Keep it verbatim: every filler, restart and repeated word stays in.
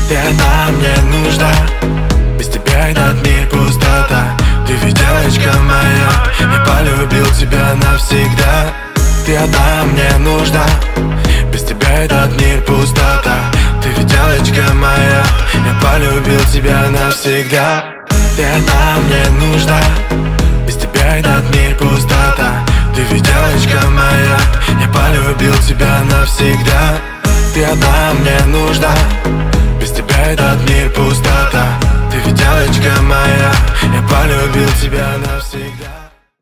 Ты одна мне нужна, без тебя этот мир пустота. Ты ведь девочка моя, я полюбил тебя навсегда. Ты одна мне нужна, без тебя этот мир пустота. Ты ведь девочка моя, я полюбил тебя навсегда. Ты одна мне нужна, без тебя этот мир пустота. Ты ведь девочка моя, я полюбил тебя навсегда. Ты одна мне нужна, без тебя этот мир пустота. Ты ведь девочка моя, я полюбил тебя навсегда.